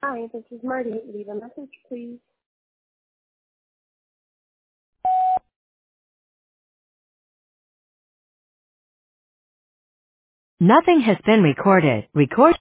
Hi, this is Marty. Leave a message, please. Nothing has been recorded. Record